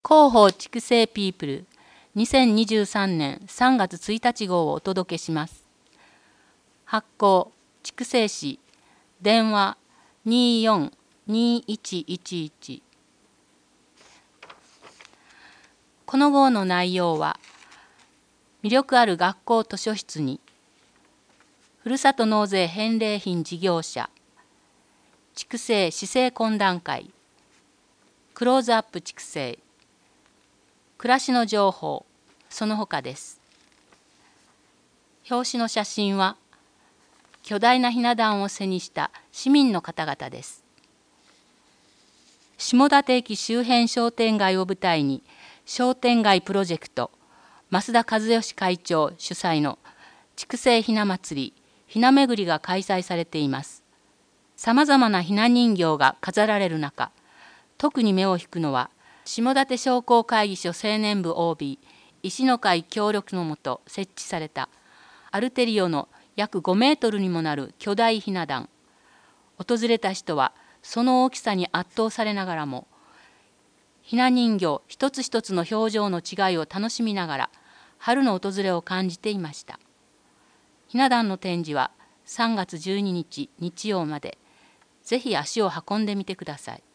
広報畜生ピープル2023年3月1日号をお届けします。発行畜生誌電話242111。この号の内容は、魅力ある学校図書室にふるさと納税返礼品事業者、畜生市政懇談会、クローズアップ畜生、暮らしの情報、その他です。表紙の写真は、巨大なひな壇を背にした市民の方々です。下館駅周辺商店街を舞台に、商店街プロジェクト、増田和義会長主催の畜生ひな祭り、ひなめぐりが開催されています。さまざまなひな人形が飾られる中、特に目を引くのは、下館商工会議所青年部 OB 石野会協力のもと設置されたアルテリオの約5メートルにもなる巨大ひな壇。訪れた人はその大きさに圧倒されながらも、ひな人形一つ一つの表情の違いを楽しみながら春の訪れを感じていました。ひな壇の展示は3月12日日曜まで、ぜひ足を運んでみてください。